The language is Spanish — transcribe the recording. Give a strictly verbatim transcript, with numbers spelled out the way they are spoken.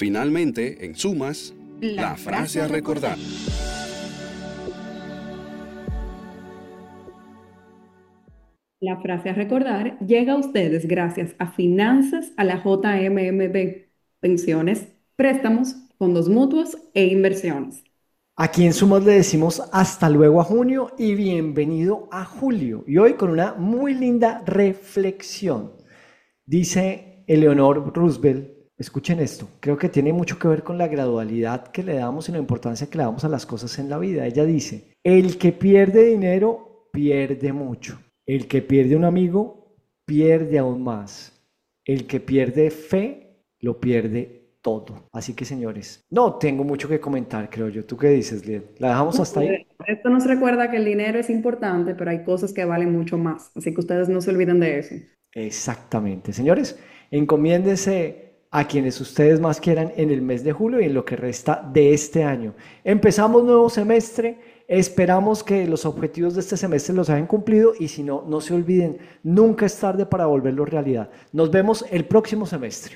Finalmente, en sumas, la, la frase a recordar. La frase a recordar llega a ustedes gracias a Finanzas a la J M M B, pensiones, préstamos, fondos mutuos e inversiones. Aquí en Sumas le decimos hasta luego a junio y bienvenido a julio. Y hoy con una muy linda reflexión. Dice Eleanor Roosevelt, escuchen esto, creo que tiene mucho que ver con la gradualidad que le damos y la importancia que le damos a las cosas en la vida. Ella dice, el que pierde dinero, pierde mucho. El que pierde un amigo, pierde aún más. El que pierde fe, lo pierde todo. Así que, señores, no tengo mucho que comentar, creo yo. ¿Tú qué dices, Liet? ¿La dejamos No, hasta ahí? esto nos recuerda que el dinero es importante, pero hay cosas que valen mucho más. Así que ustedes no se olviden de eso. Exactamente, señores. Encomiéndense a quienes ustedes más quieran en el mes de julio y en lo que resta de este año. Empezamos nuevo semestre. Esperamos que los objetivos de este semestre los hayan cumplido y si no, no se olviden, nunca es tarde para volverlo realidad. Nos vemos el próximo semestre.